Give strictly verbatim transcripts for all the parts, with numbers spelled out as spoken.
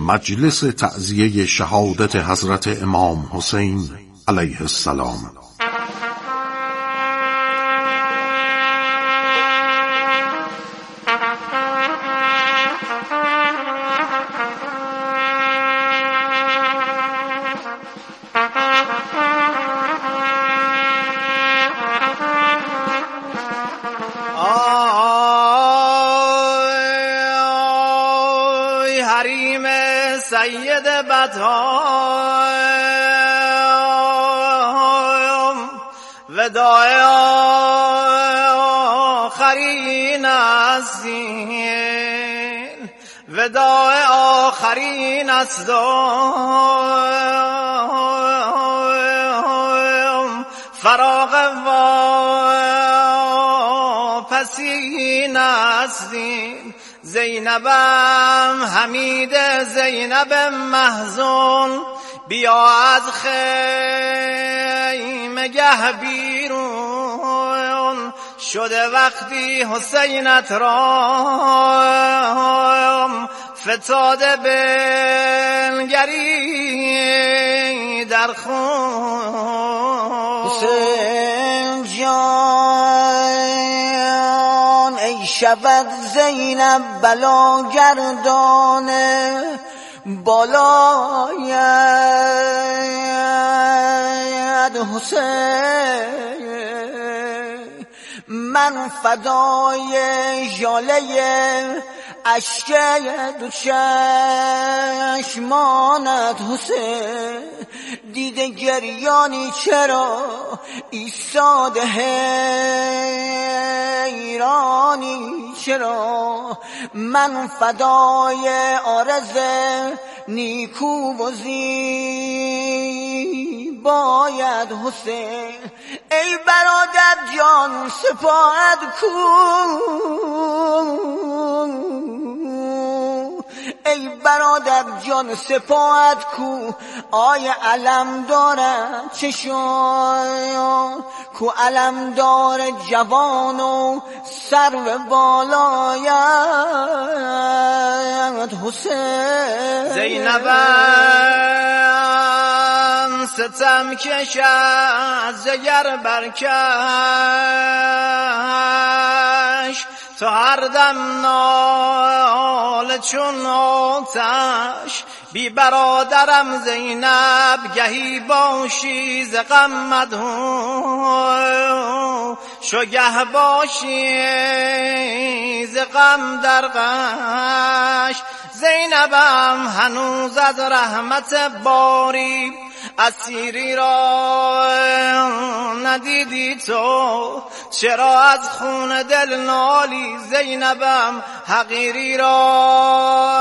مجلس تعزیه شهادت حضرت امام حسین علیه السلام. سید بدهام وداع آخرین هستین، وداع آخرین است فراغ واپسین هستین. زینبم حمید زینب محزون، بیا از خیمه گه بیرون شده وقتی حسینت را فتاده بنگری در خون. حسین جان ای شود زینب بلا گردانه بالاید حسین، من فدای ژاله اشک دو چشمانت حسین. دیده گریانی چرا ایستاده حیرانی چرا؟ من فدای عارض نیکو و زیبایت حسین. ای برادر جان سپاهت کو، ای برادر جان سپاهت کو. آی علم دارد چشان کو، علم داره جوان و سرو بالایت حسین. زینبم ستم کشد زگر برکش، تو هر دم ناله چون آتش. بی برادرم زینب گهی باشی ز غم مدهون، شو گه باشی ز غم در غش. زینبم هنوز از رحمت باری اسیری را ندیدی تو، چرا از خون دل نالی؟ زینبم حقیری را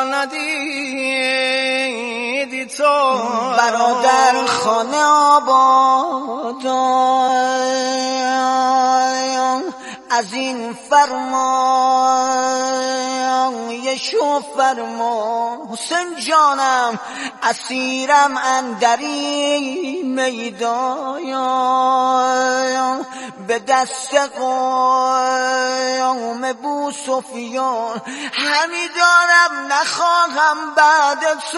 ندیدی تو. برادر خانه آبادان از این فرمای شو فرما. حسین جانم اسیرم اندری میدان، به دست قوم بو سفیان همی دارم نخواهم بعد تو.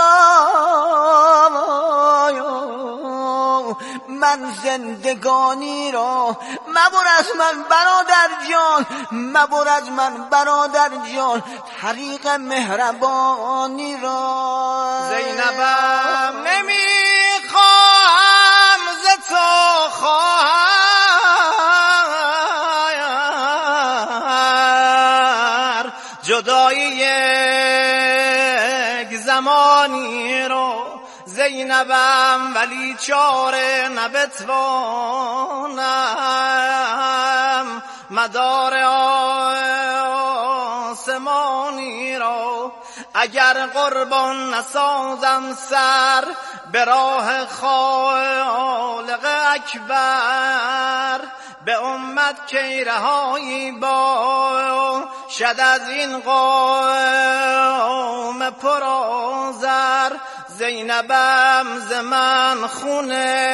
من زندگانی را مبر از من برادر جان، مبر از من برادر جان طریق مهربانی را. زینبم نمیخواهم ز تو خواهر جدایی یک زمانی رو. زینبم ولی چاره نبتوانم مدار آسمانی را. اگر قربان نسازم سر به راه خالق اکبر، به امت کی رهایی با شد از این قوم پرآزر. زینبم ز من خونه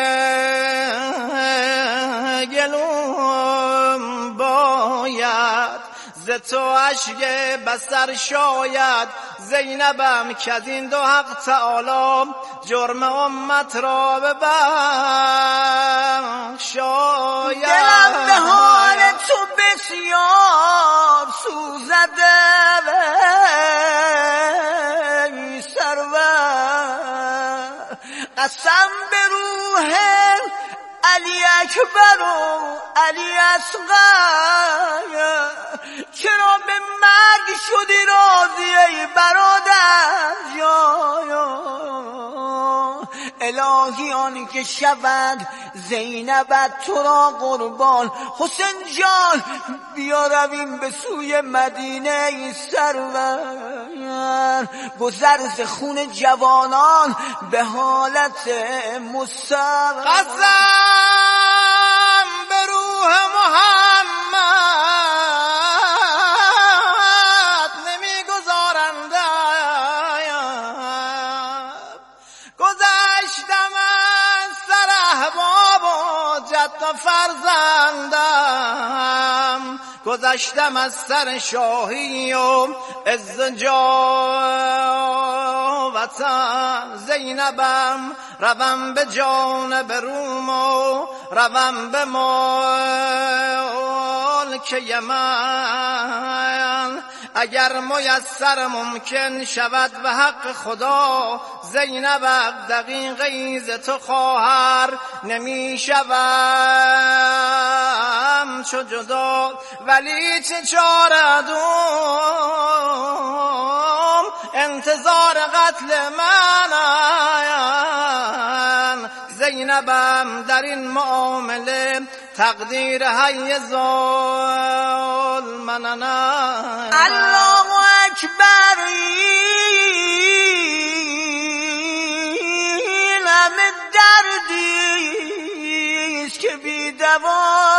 گلوم باید، ز تو اشک بصر شاید زینبم که از این دو حق تعالی جرم امت را ببخشاید. دلم به حال تو بسیار سوزده ای سرور، قسم به روح علی اکبر و علی اصغر، چرا به مرگ شدی راضی ای برادر جان؟ الهی آن که شود زینبت تو را قربان. حسین جان بیا رویم به سوی مدینه ای سرور، گذر ز خون جوانان به حالت مصور. قسم به روح محمد نمیگذارند، گذشتم از سر احباب و جد و فرزندم، گذشتم از سر شاهی و عز جاوطن. زینبم روم به جانب روم و روم به ملک یمن، اگر میسر ممکن شود و حق خدا زینب دقیقی ز تو خواهر نمی شوم چو جدا. ولی چه چاره دوم انتظار قتل من، زینبم در این معامله تقدیر حی ظلم. الله اکبر، این همه دردیست که بی دوا،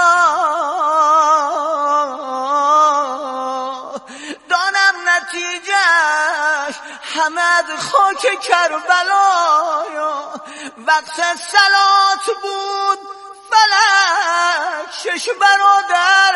دانم نتیجهش همه خاک کربلا. وقت صلات بود فلک شش برادر،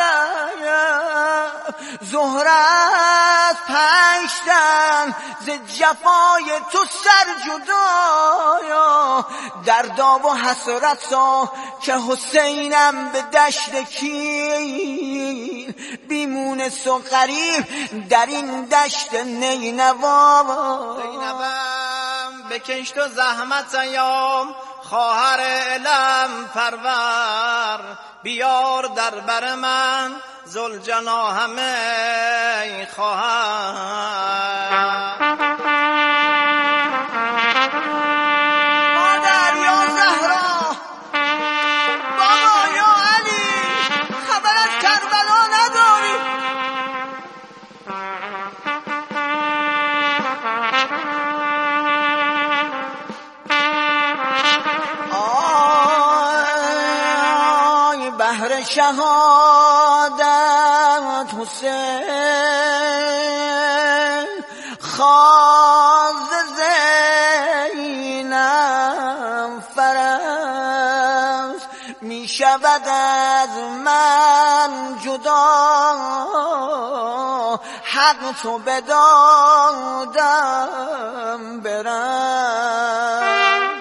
زهرت پنج تن ز جفای تو سر جدا. دردا و حسرتا که حسینم به دشت کین، بیمونس و غریب در این دشت نینوا. زینبم بکش تو زحمت ایام خواهر علم پرور، بیار در بر من ذوالجناح ای خواهر. مادر یا زهرا، بابا یا علی، خبر از کربلا نداری؟ بهر شهادت حسین خواز زینب فرز، می شود از من جدا حق تو بدادم برم.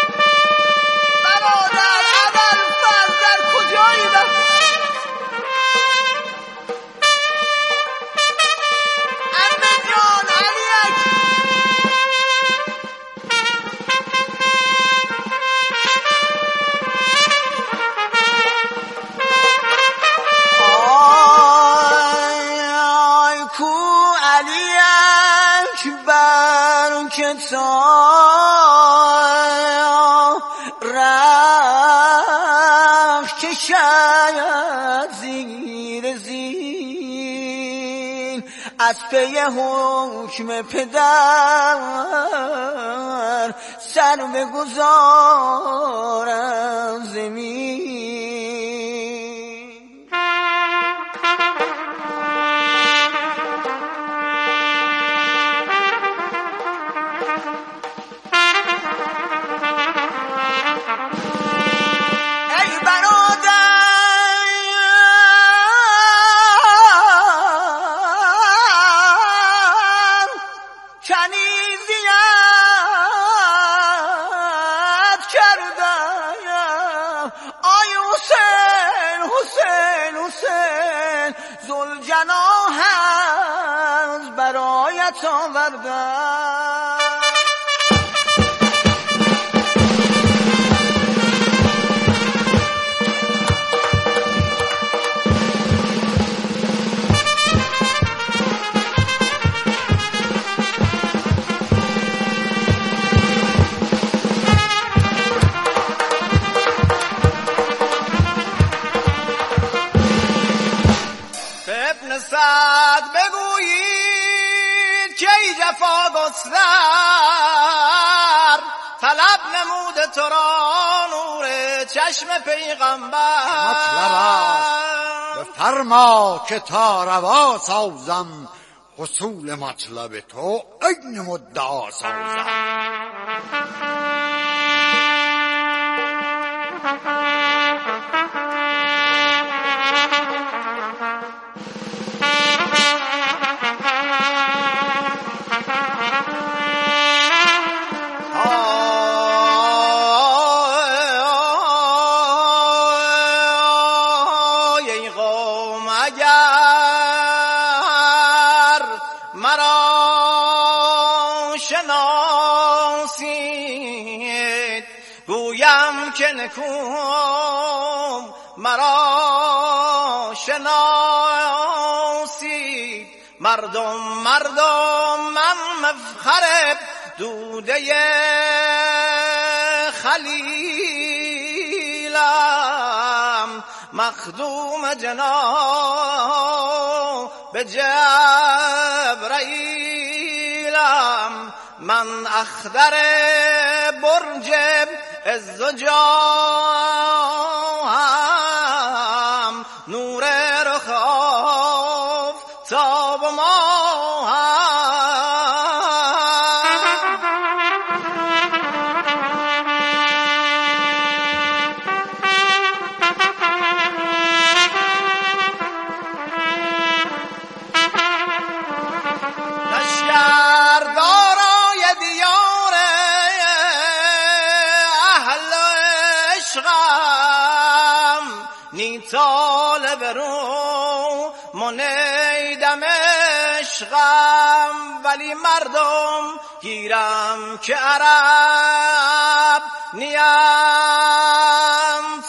که تا رخت که شاید زیر زین، از پی حکم پدر سر بگذار از زمین. ذوالجناح از برایت آوردم. سعد بگویید که ای جفا گستر، طلب نموده تو را نور چشم پیغمبر. مطلب است بفرما که تا روا سازم، حصول مطلب تو عین مدعا سازم. که نکوم مرا شناسید، مردم مردم من مفخر دوده خلیلم، مخدوم جناب جبرائیلم، من اخضر برج عز و جاهم، نور رخ آفتاب ماهم. لشکردارای دیار نی طالب رو منیدم عشقم، ولی مردم گیرم که عرب نیم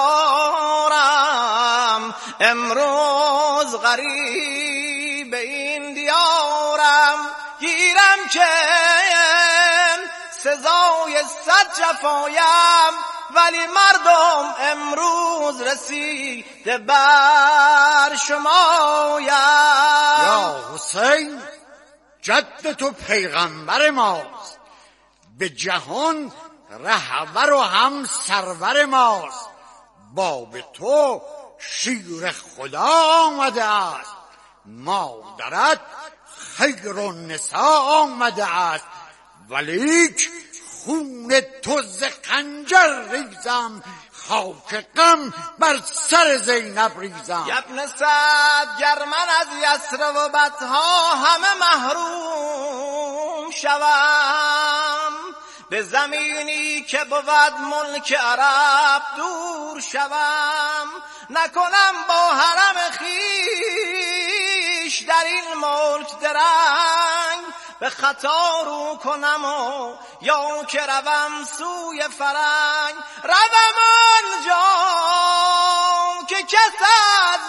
تتارم، امروز غریب این دیارم، گیرم که سزای صد جفایم، ولی مردم امروز رسیده بر شمایم. یا حسین جد تو پیغمبر ماست، به جهان رهبر و هم سرور ماست، باب تو شیر خدا آمده است، مادرت خیر النساء آمده است، ولیک خون تو ز خنجر ریزم، خاک غم بر سر زینب ریزم. ابن سعد گر من از یسرب و بطحا همه محروم شوم، به زمینی که بود ملک عرب دور شوم، نکنم با حرم خیش در این ملک درنگ، به خطا رو کنم و یا که روم سوی فرنگ، روم آنجا که کس از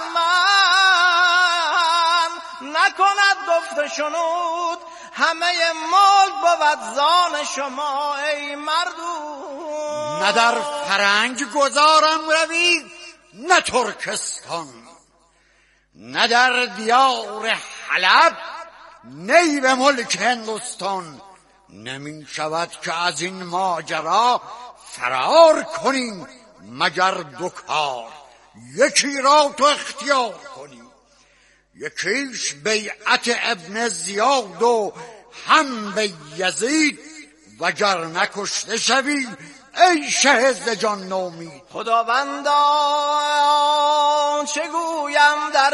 من نکند گفت شنود، همه ملک بود زان شما ای مردود. نه در فرنگ گذارم روی نه ترکستان، نه در دیار حلب نی به ملک هندوستان، نمی شود که از این ماجرا فرار کنیم مگر دو کار، یکی را تو اختیار کنیم، یکیش بیعت ابن زیاد و هم به یزید، وگر نکشته شوی ای شه ز جان نومید. خداوندا چه گویم در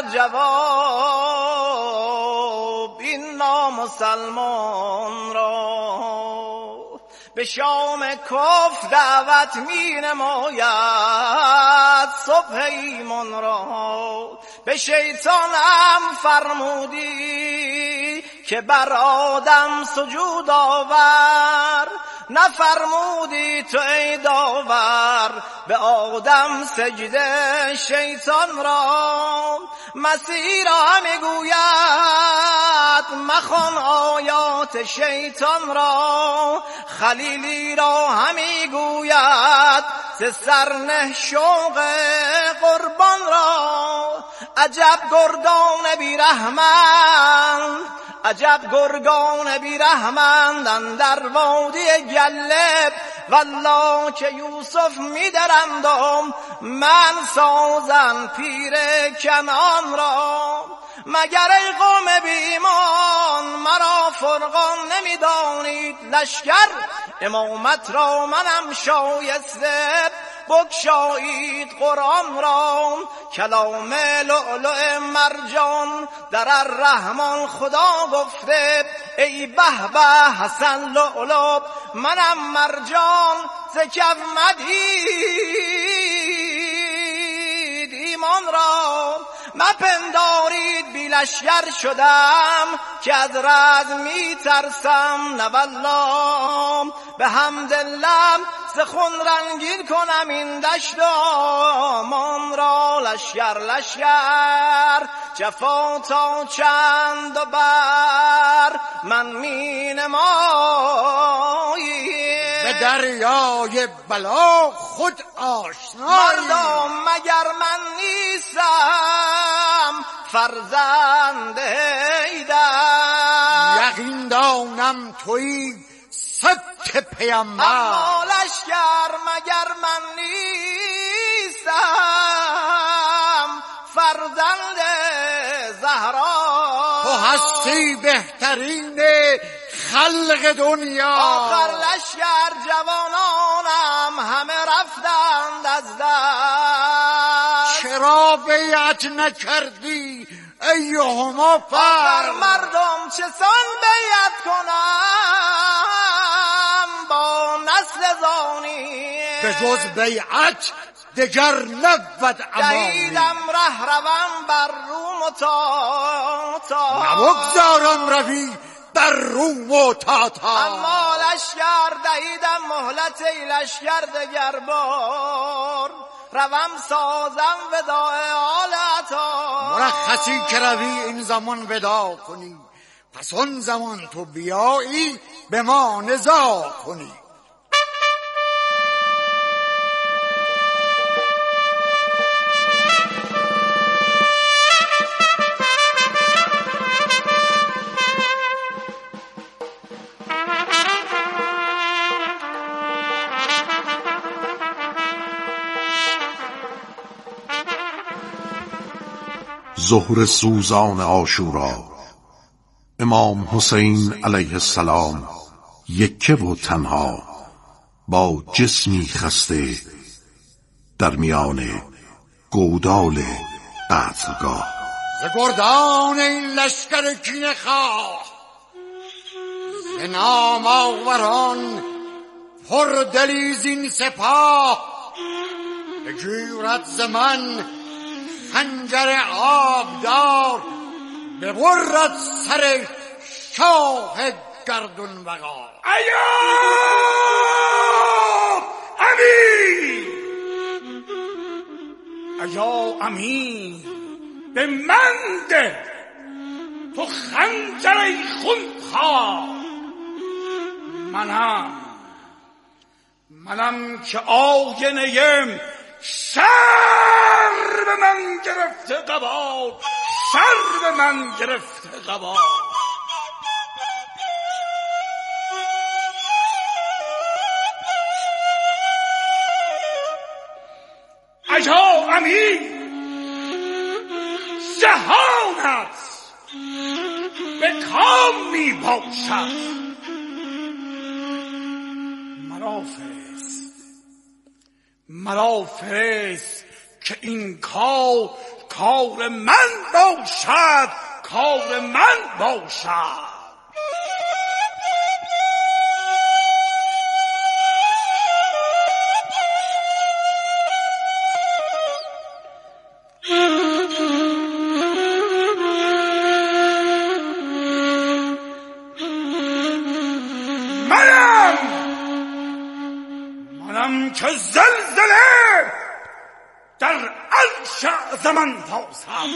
جواب این نامسلمان را، به شام کف دعوت می نماید صبح ایمان را، به شیطانم فرمودی که بر آدم سجود آور، نفرمودی تو ای داور به آدم سجده شیطان را. مسیح را همی گوید مخوان آیات شیطان را، خلیلی را همی گوید ز سرنه شوق قربان را. عجب گردان بیرحمند، عجب گرگان بیرحمند اندر وادی گلب، والله که یوسف می‌درند من سازن پیر کنعان را. مگر ای قوم بی ایمان مرا فرقان نمی‌دانید لشکر، امامت را منم شایسته بگشایید قرآن را. کلام لؤلؤ مرجان در الرحمن خدا گفته، ای به به حسن لؤلؤ منم مرجان ز کف مدید ایمان را. مپندارید بی لشکر شدم که از رد می ترسم، نه والله به حمدالله ز خون رنگین کنم این دشت آمان را. لشکر لشکر جفا تا چند و بر من می نمایی، به دریای بلا خود آشنایی. مردم مگر من نیستم فرزند حیدر، یقین دانم تویی صد پیامبر. اما لشکر مگر من نیستم فرزند زهرا، تو هستی بهترین خلق دنیا. آخر لشکر جوانانم همه رفتند از دست، چرا بیعت نکردی ایهما فرد؟ آخر مردم چه سان بیعت کنم با نسل زانی، به جز بیعت دگر نبود امانی. دهیدم ره روم بر روم و تاتا، نبگذارم روی بر روم و تاتا. اما لشکر دهیدم مهلت ای لشکر دگر بار، روم سازم وداع آلتا. مرخصی که روی این زمان ودا کنی، پس اون زمان تو بیایی به ما نزاع کنی. ظهر سوزان عاشورا، امام حسین علیه السلام یکه و تنها با جسمی خسته در میان گودال قتلگاه. ز گردان این لشکر کینه خواه، ز نام آوران پر دلی زین سپاه، بگیرد ز من خنجر آبدار، ببرد سر شاه گردون وقار. ایا امین، ایا امین به من ده تو خنجر خونخوار. منم منم که آینه سر به من گرفته قبا، سر به من گرفته قبا. ایا امین جهانت به کام می باشد، مرا فرست مرا فرست که این کار کار من باشد، کار من باشد. که زلزله در عرش زمان تازم.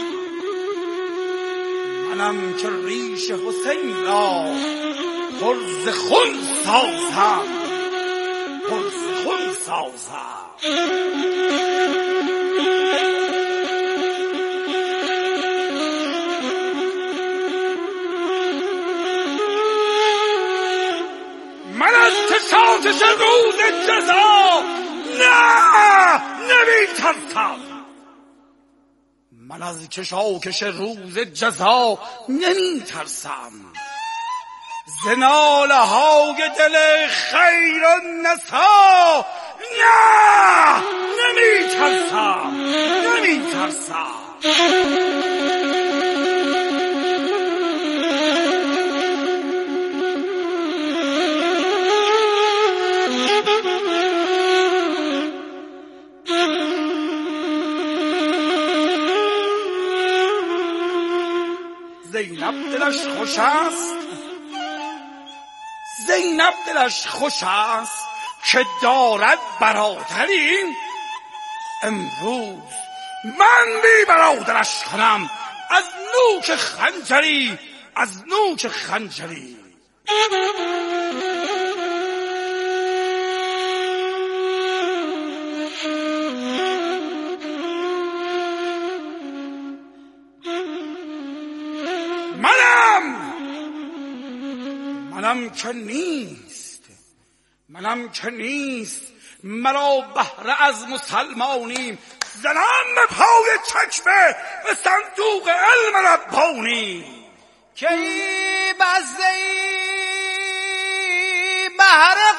منم که ریش حسین را پر ز خون سازم، پر ز خون سازم. من از کشاکش روز جزا نه نمی ترسم. من از کشاکش روز جزا نمی ترسم. ز ناله های دل خیر و نسا نه نمی ترسم، نمی ترسم. زینب دلش خوش است، زینب دلش خوش است که دارد برادری. امروز من بی برادرش کنم از نوک خنجری، از نوک خنجری. منم که نیست، منم که نیست مرا بهره از مسلمانیم. زنم به پای چکمه به صندوق علم ربانی. که ای بسته ای بهر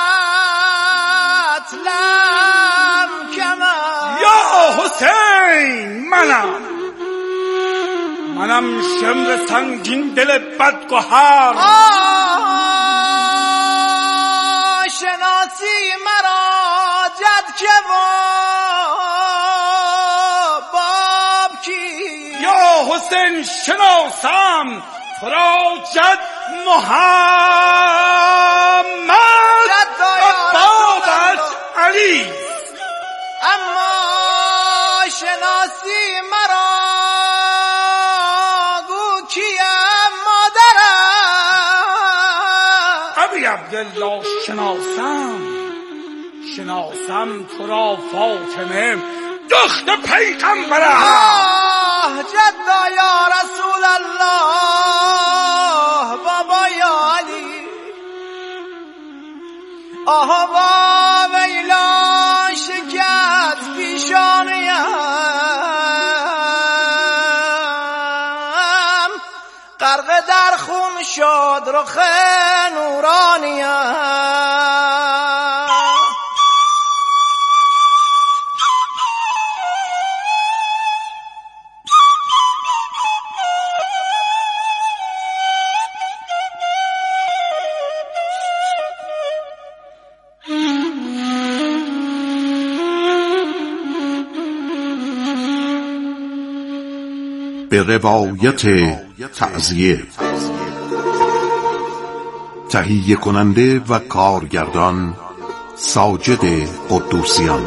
قتلم کمر. یا حسین منم، منم شمر سنگین دل بدگهر. شناسی مرا جد که باب کی. یا حسین شناسم تو را جد محمد و بابت علی. اما شناسی مرا گو کیم مادرم. ابی عبدالله شناسم، شناسم تو را فاطمه دخت پیغمبرم. آه جدا یا رسول الله، بابا یا علی. آه با ویلا شکست پیشانیم، غرق در خون شد رخ نورانیم. به روایت تعزیه تهیه کننده و کارگردان ساجد قدوسیان،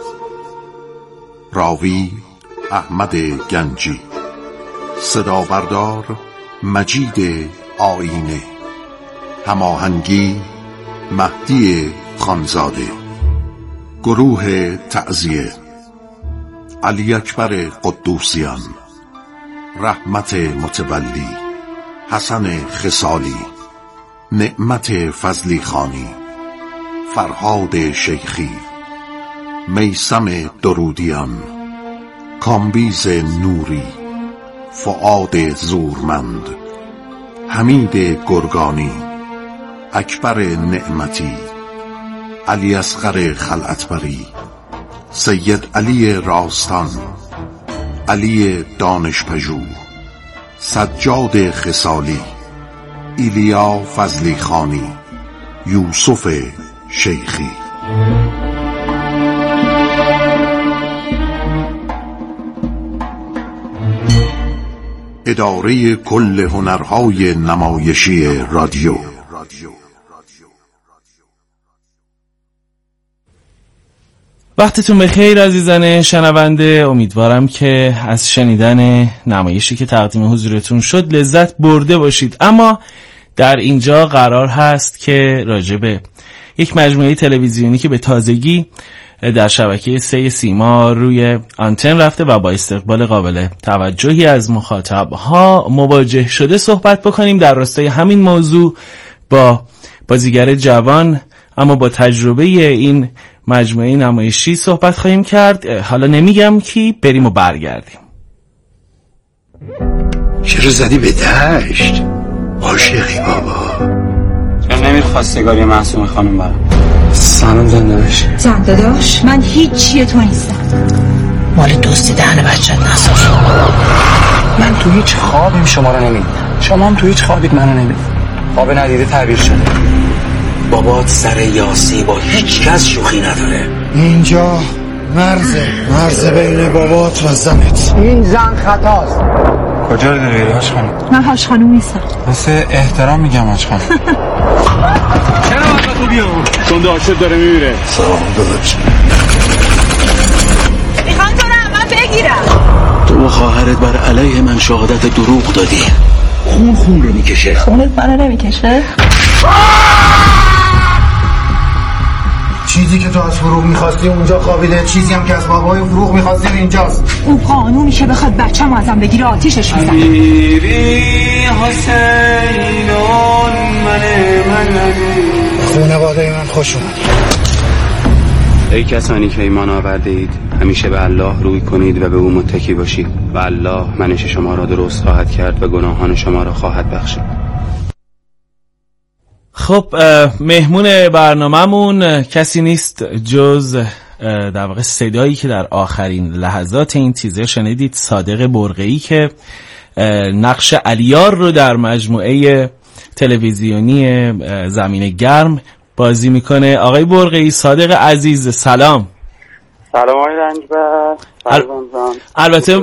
راوی احمد گنجی، صدا بردار مجید آینه، هماهنگی مهدی خانزاده، گروه تعزیه علی اکبر قدوسیان، رحمت متولی، حسن خصالی، نعمت فضلی خانی، فرهاد شیخی، میثم درودیان، کامبیز نوری، فؤاد زورمند، حمید گرگانی، اکبر نعمتی، علی اصغر خلعتبری، سید علی راستان، علی دانشپژوه، سجاد خصالی، ایلیا فضلی خانی، یوسف شیخی. اداره کل هنرهای نمایشی رادیو. وقتتون بخیر عزیزان شنونده، امیدوارم که از شنیدن نمایشی که تقدیم حضورتون شد لذت برده باشید. اما در اینجا قرار هست که راجع به یک مجموعه تلویزیونی که به تازگی در شبکه سه سیما روی آنتن رفته و با استقبال قابل توجهی از مخاطبها مواجه شده صحبت بکنیم. در راستای همین موضوع با بازیگر جوان اما با تجربه این مجموعه نمایشی صحبت خواهیم کرد. حالا نمیگم کی، بریم و برگردیم. چرا زدی به دشت؟ عاشقی بابا. چرا نمیر خواستگاری معصومه خانم برم؟ سلام زندهش زنده داشت. من هیچی تو نیستم. مال دوستی دهن بچه نساز. من تو هیچ خوابیم شما رو نمیدیدم، شما هم تو هیچ خوابید منو نمیدید. خواب ندیده تعبیر شده. بابات سر یاسی با هیچ کس شوخی نداره. اینجا مرزه مرزه بین بابات و زنت. این زن خطاست. کجا رو داری هاش خانم؟ من هاش خانم نیستم. مثل احترام میگم هاش خانم. چرا وقت تو بیام؟ چون داشت داره میمیره. سلام داداش. میخوان تو رو من بگیرم. تو و خواهرت بر علیه من شهادت دروغ دادی. خون خون رو میکشه. خونت منو نمیکشه؟ چیزی که تو از فروغ میخواستی اونجا خوابیده، چیزی هم که از بابای فروغ میخواستی اینجاست. اون قانونی که بخواد بچه‌م ازم بگیره آتیشش میزنه. امیری حسینون من من خانواده من خوش اومد. ای کسانی که ایمان آورده اید، همیشه به الله روی کنید و به او متکی باشید و الله منش شما را درست خواهد کرد و گناهان شما را خواهد بخشید. خب مهمون برنامه‌مون کسی نیست جز در واقع صدایی که در آخرین لحظات این تیزر شنیدید، صادق برقعی که نقش علیار رو در مجموعه تلویزیونی زمین گرم بازی میکنه. آقای برقعی، صادق عزیز، سلام. سلام آقای رنجبر. البته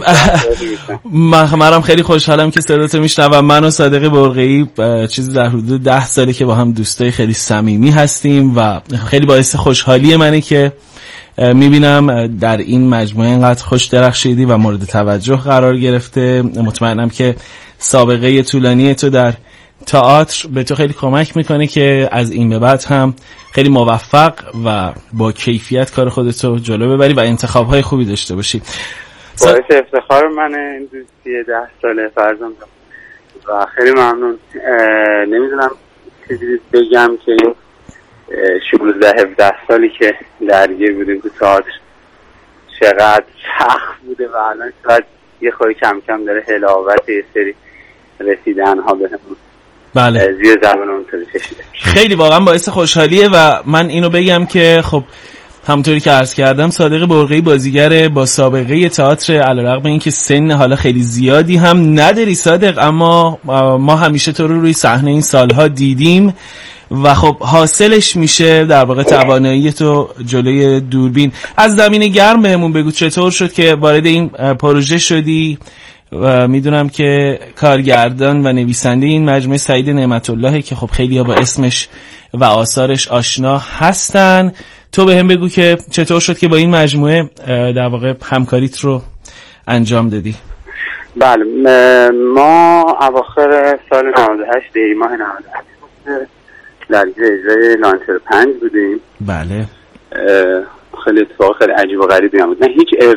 منم خیلی خوشحالم که صداتو میشنوم. من و صادق برقعی چیزی در حدود ده ساله که با هم دوستای خیلی صمیمی هستیم و خیلی باعث خوشحالی منه که میبینم در این مجموعه اینقدر خوش درخشیدی و مورد توجه قرار گرفته. مطمئنم که سابقه طولانی تو در تئاتر به تو خیلی کمک میکنه که از این به بعد هم خیلی موفق و با کیفیت کار خودتو جلو ببری و انتخاب‌های خوبی داشته باشی. باعث افتخار من این دوستی ده ساله فرزند و خیلی ممنون. نمیدونم چیزی بگم که این شانزده هفده سالی که درگیر بودیم تو تئاتر چقدر سخت بوده و الان شاید یه خورده کم کم داره حلاوت یه سری رسیدن ها بهمون بله زیر زبانمون کشیده. خیلی واقعا باعث خوشحالیه و من اینو بگم که خب همونطوری که عرض کردم صادق برقعی بازیگر با سابقه تئاتر، علیرغم اینکه سن حالا خیلی زیادی هم نداری صادق، اما ما همیشه تو رو روی صحنه این سالها دیدیم و خب حاصلش میشه در واقع توانایی تو جلوی دوربین. از زمین گرم بهمون بگو چطور شد که وارد این پروژه شدی؟ و میدونم که کارگردان و نویسنده این مجموعه سعید نعمت الله که خب خیلی ها با اسمش و آثارش آشنا هستن. تو به هم بگو که چطور شد که با این مجموعه در واقع همکاریت رو انجام دادی؟ بله، ما اواخر سال نود و هشت دی ماه نود و هشت در اجرای لانچر پنج بودیم. بله. خیلی اتفاق خیلی عجیب و غریبی هم بود. نه هیچ